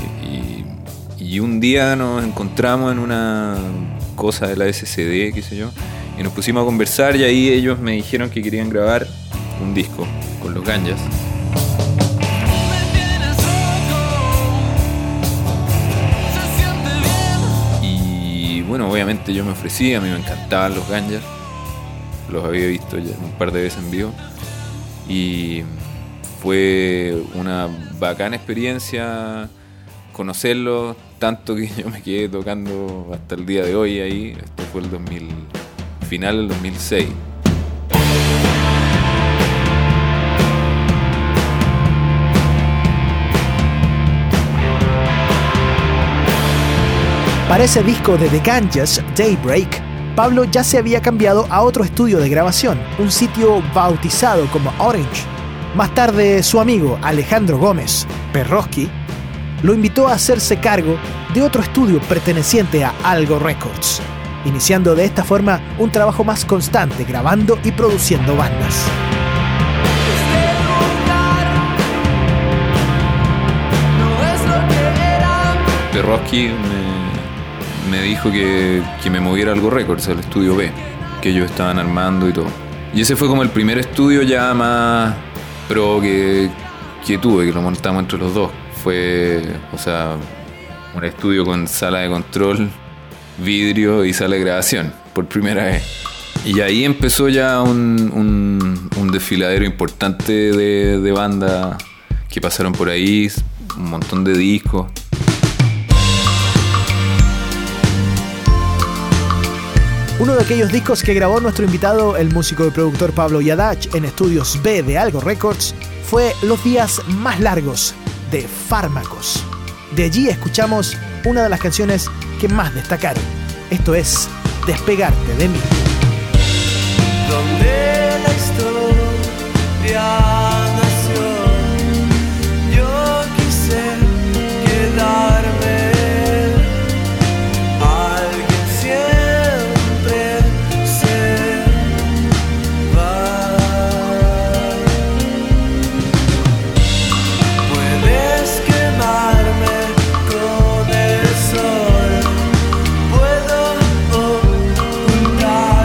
y un día nos encontramos en una cosa de la SCD, qué sé yo, y nos pusimos a conversar y ahí ellos me dijeron que querían grabar un disco con los Ganjas. Bueno, obviamente yo me ofrecí, a mí me encantaban los Ganjas, los había visto ya un par de veces en vivo y fue una bacana experiencia conocerlos, tanto que yo me quedé tocando hasta el día de hoy ahí. Esto fue el final del 2006. Para ese disco de The Ganjas, Daybreak, Pablo ya se había cambiado a otro estudio de grabación, un sitio bautizado como Orange. Más tarde, su amigo Alejandro Gómez, Perroski, lo invitó a hacerse cargo de otro estudio perteneciente a Algo Records, iniciando de esta forma un trabajo más constante grabando y produciendo bandas. Perroski me dijo que me moviera Algo Records, al estudio B, que ellos estaban armando y todo. Y ese fue como el primer estudio ya más pro que tuve, que lo montamos entre los dos. Fue, o sea, un estudio con sala de control, vidrio y sala de grabación, por primera vez. Y ahí empezó ya un desfiladero importante de bandas que pasaron por ahí, un montón de discos. Uno de aquellos discos que grabó nuestro invitado, el músico y productor Pablo Jadach, en estudios B de Algo Records, fue Los días más largos, de Fármacos. De allí escuchamos una de las canciones que más destacaron. Esto es Despegarte de mí. Donde la historia nació, yo quise quedarme. Alguien siempre se va. Puedes quemarme con el sol, puedo ocultar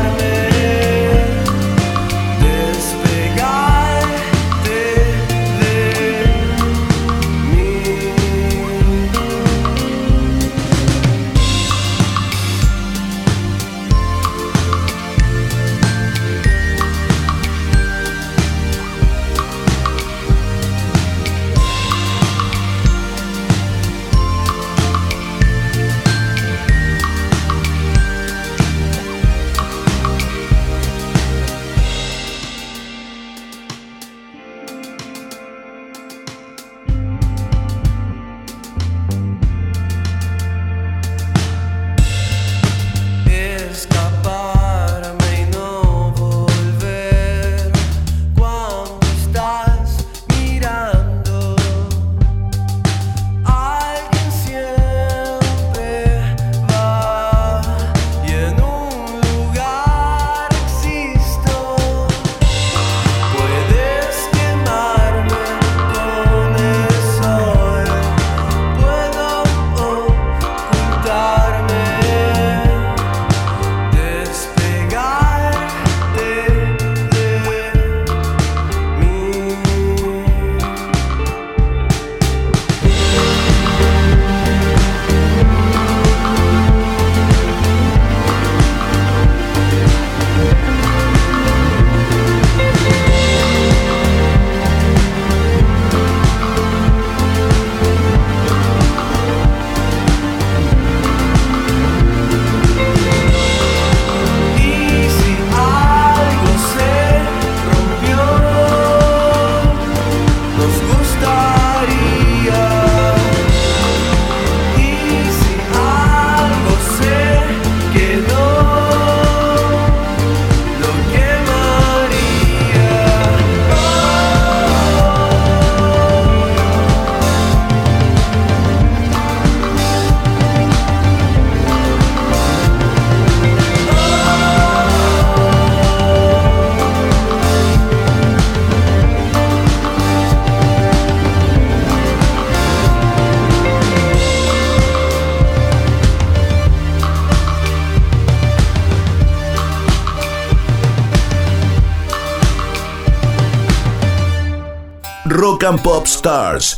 Rock and Pop Stars.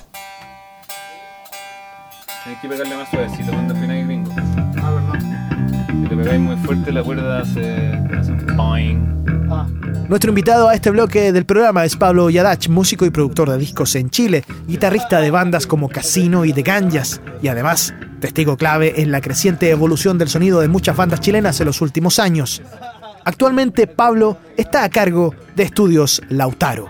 Tienes que pegarle más suavecito cuando afináis gringo. Si le pegáis muy fuerte la cuerda hace boing. Nuestro invitado a este bloque del programa es Pablo Yadach, músico y productor de discos en Chile, guitarrista de bandas como Casino y The Ganjas, y además testigo clave en la creciente evolución del sonido de muchas bandas chilenas en los últimos años. Actualmente Pablo está a cargo de Estudios Lautaro.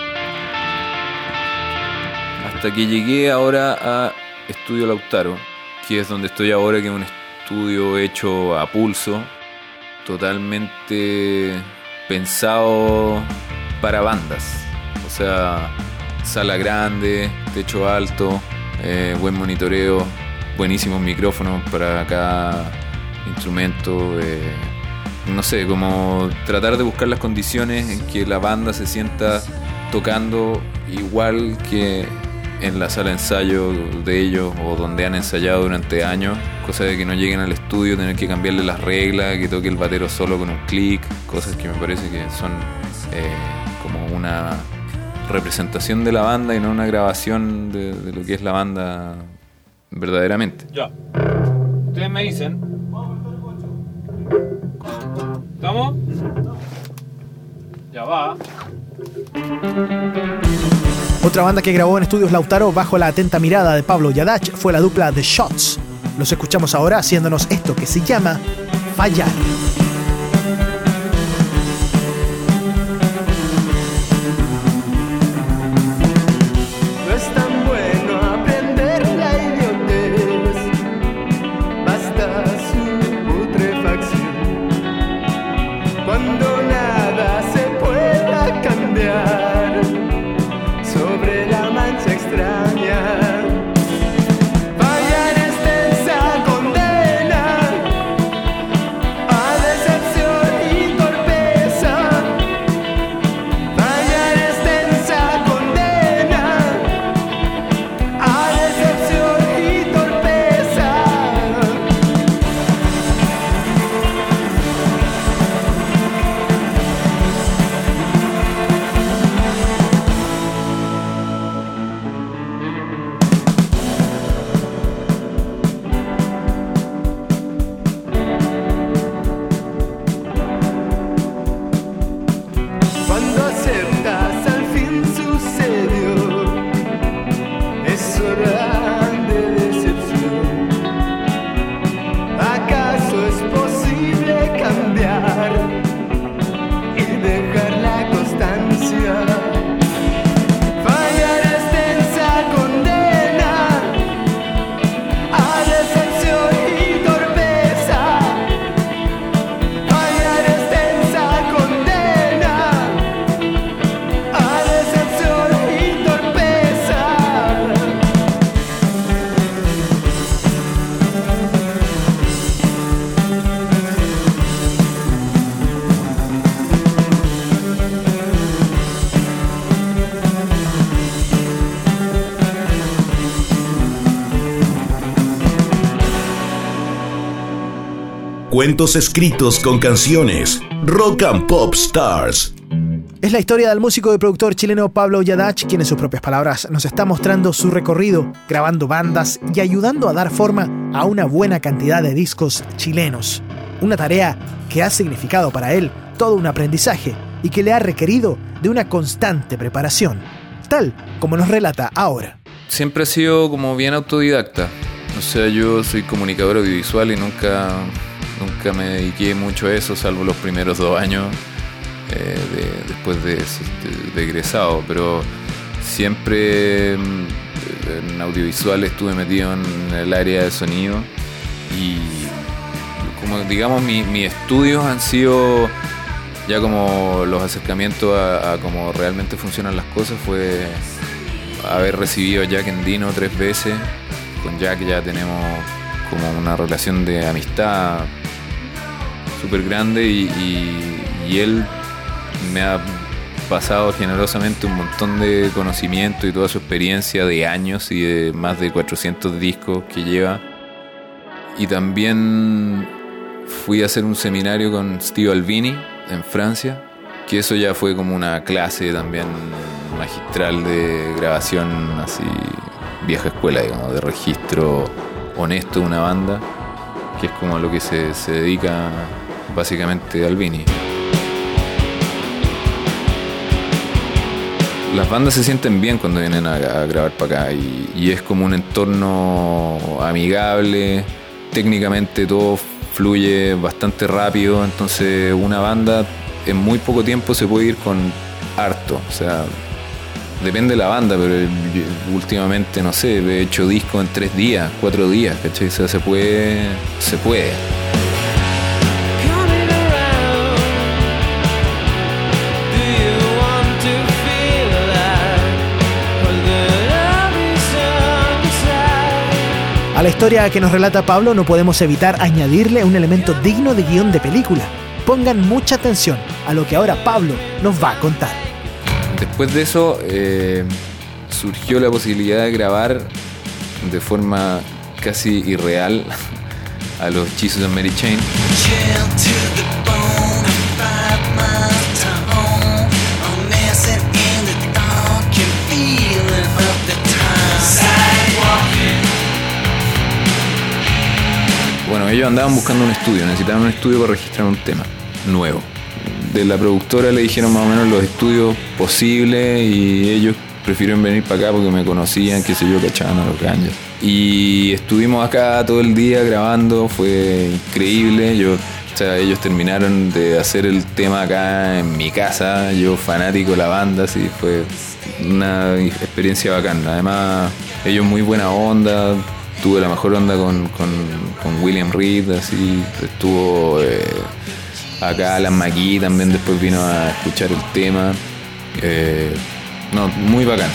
Hasta que llegué ahora a Estudio Lautaro, que es donde estoy ahora, que es un estudio hecho a pulso, totalmente pensado para bandas. O sea, sala grande, techo alto, buen monitoreo, buenísimos micrófonos para cada instrumento. No sé, como tratar de buscar las condiciones en que la banda se sienta tocando igual que en la sala de ensayo de ellos o donde han ensayado durante años, cosa de que no lleguen al estudio, tener que cambiarle las reglas, que toque el batero solo con un clic, cosas que me parece que son como una representación de la banda y no una grabación de lo que es la banda verdaderamente. Ya. Ustedes me dicen. ¿Estamos? Ya va. Otra banda que grabó en Estudios Lautaro bajo la atenta mirada de Pablo Yadach fue la dupla The Shots. Los escuchamos ahora haciéndonos esto que se llama Fallar. No es tan bueno aprender la idiotez, basta su putrefacción. Cuando nada se pueda cambiar sobre la mancha extraña. Fallar es densa condena a decepción y torpeza. Fallar es densa condena a decepción y torpeza. Cuando aceptas al fin sucedió, es hora de decepción. ¿Acaso es posible cambiar y dejar la constancia? Fallar es densa condena a decepción y torpeza. Fallar es densa condena a decepción y torpeza. Cuentos escritos con canciones. Rock and Pop Stars. Es la historia del músico y productor chileno Pablo Yadach, quien en sus propias palabras nos está mostrando su recorrido, grabando bandas y ayudando a dar forma a una buena cantidad de discos chilenos. Una tarea que ha significado para él todo un aprendizaje y que le ha requerido de una constante preparación, tal como nos relata ahora. Siempre he sido como bien autodidacta. O sea, yo soy comunicador audiovisual y nunca me dediqué mucho a eso, salvo los primeros 2 años después de egresado. Pero siempre en audiovisual estuve metido en el área de sonido y como digamos mis estudios han sido ya como los acercamientos a cómo realmente funcionan las cosas. Fue haber recibido a Jack Endino 3 veces. Con Jack ya tenemos como una relación de amistad súper grande y él me ha pasado generosamente un montón de conocimiento y toda su experiencia de años y de más de 400 discos que lleva. Y también fui a hacer un seminario con Steve Albini en Francia, que eso ya fue como una clase también magistral de grabación, así vieja escuela, digamos, de registro honesto de una banda, que es como a lo que se dedica básicamente Albini. Las bandas se sienten bien cuando vienen a grabar para acá y es como un entorno amigable, técnicamente todo fluye bastante rápido, entonces una banda en muy poco tiempo se puede ir con harto, o sea, depende de la banda, pero últimamente, no sé, he hecho discos en 3 días, 4 días, ¿cachai? O sea, se puede. A la historia que nos relata Pablo no podemos evitar añadirle un elemento digno de guión de película. Pongan mucha atención a lo que ahora Pablo nos va a contar. Después de eso surgió la posibilidad de grabar de forma casi irreal a los Jesus and Mary Chain. Bueno, ellos andaban buscando un estudio, necesitaban un estudio para registrar un tema nuevo. De la productora le dijeron más o menos los estudios posibles y ellos prefirieron venir para acá porque me conocían, qué sé yo, cachaban a los Rangers. Y estuvimos acá todo el día grabando, fue increíble. Ellos terminaron de hacer el tema acá en mi casa, yo fanático de la banda, así fue una experiencia bacana. Además, ellos muy buena onda. Tuve la mejor onda con William Reed, así, estuvo acá Alan McGee también después vino a escuchar el tema. No, muy bacán.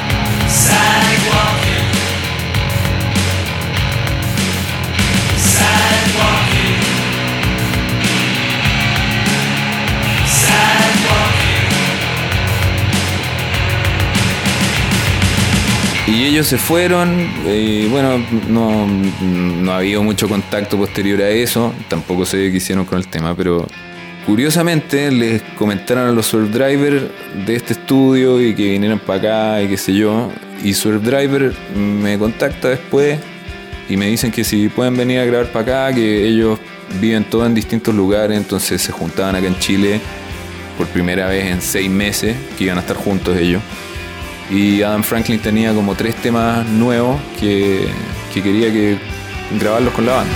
Y ellos se fueron, bueno, no ha habido mucho contacto posterior a eso, tampoco sé qué hicieron con el tema, pero curiosamente les comentaron a los Swervedriver de este estudio y que vinieran para acá y qué sé yo, y Swervedriver me contacta después y me dicen que si pueden venir a grabar para acá, que ellos viven todos en distintos lugares, entonces se juntaban acá en Chile por primera vez en 6 meses, que iban a estar juntos ellos. Y Adam Franklin tenía como 3 temas nuevos que quería grabarlos con la banda.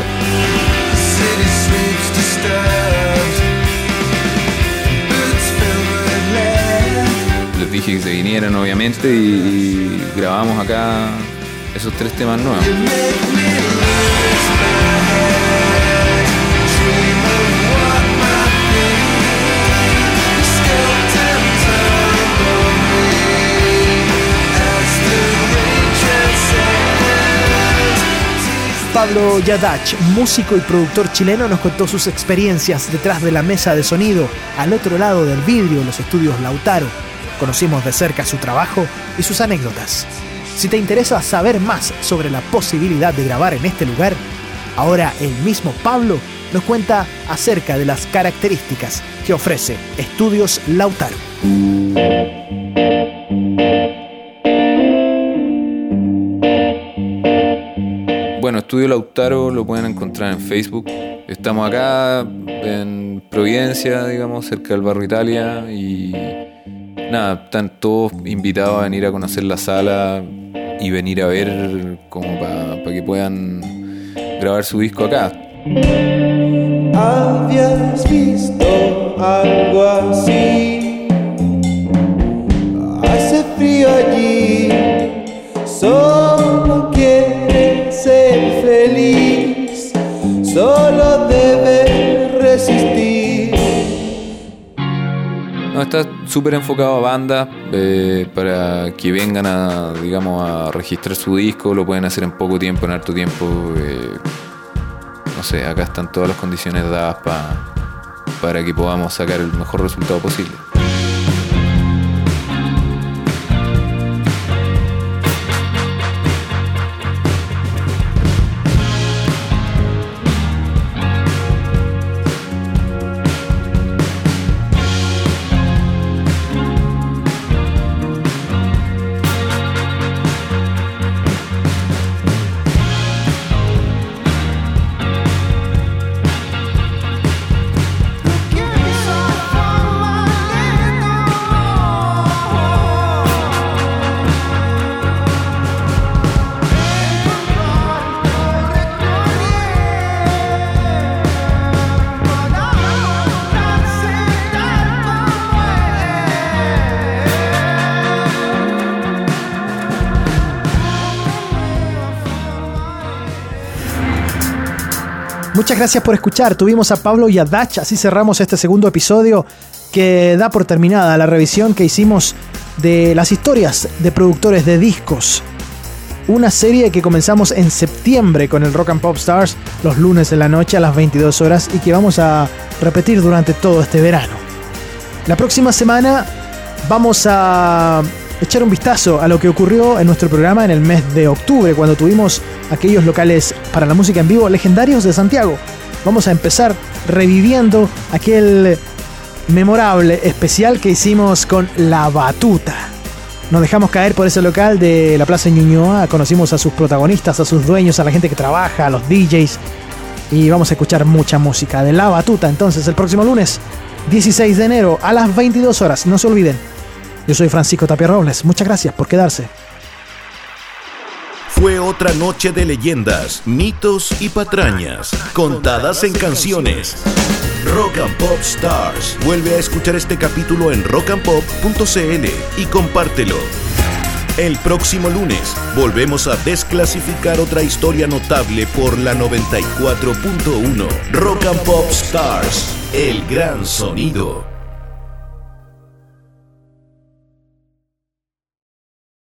Les dije que se vinieran obviamente y grabamos acá esos 3 temas nuevos. Pablo Yadach, músico y productor chileno, nos contó sus experiencias detrás de la mesa de sonido, al otro lado del vidrio, en los estudios Lautaro. Conocimos de cerca su trabajo y sus anécdotas. Si te interesa saber más sobre la posibilidad de grabar en este lugar, ahora el mismo Pablo nos cuenta acerca de las características que ofrece Estudios Lautaro. Bueno, Estudio Lautaro lo pueden encontrar en Facebook. Estamos acá en Providencia, digamos, cerca del barrio Italia. Y nada, están todos invitados a venir a conocer la sala y venir a ver como para que puedan grabar su disco acá. ¿Habías visto algo así? Hace frío allí, solo quiere ser feliz, solo debe resistir. No, está súper enfocado a bandas para que vengan a, digamos, a registrar su disco. Lo pueden hacer en poco tiempo, en harto tiempo. No sé, acá están todas las condiciones dadas para que podamos sacar el mejor resultado posible. Muchas gracias por escuchar. Tuvimos a Pablo y a Dach. Así cerramos este segundo episodio que da por terminada la revisión que hicimos de las historias de productores de discos. Una serie que comenzamos en septiembre con el Rock and Pop Stars los lunes en la noche a las 22 horas y que vamos a repetir durante todo este verano. La próxima semana vamos a echar un vistazo a lo que ocurrió en nuestro programa en el mes de octubre, cuando tuvimos aquellos locales para la música en vivo legendarios de Santiago. Vamos a empezar reviviendo aquel memorable especial que hicimos con La Batuta. Nos dejamos caer por ese local de la Plaza Ñuñoa, conocimos a sus protagonistas, a sus dueños, a la gente que trabaja, a los DJs, y vamos a escuchar mucha música de La Batuta. Entonces, el próximo lunes, 16 de enero, a las 22 horas, no se olviden. Yo soy Francisco Tapia Robles, muchas gracias por quedarse. Fue otra noche de leyendas, mitos y patrañas, contadas en canciones. Rock and Pop Stars. Vuelve a escuchar este capítulo en rockandpop.cl y compártelo. El próximo lunes volvemos a desclasificar otra historia notable por la 94.1. Rock and Pop Stars, el gran sonido.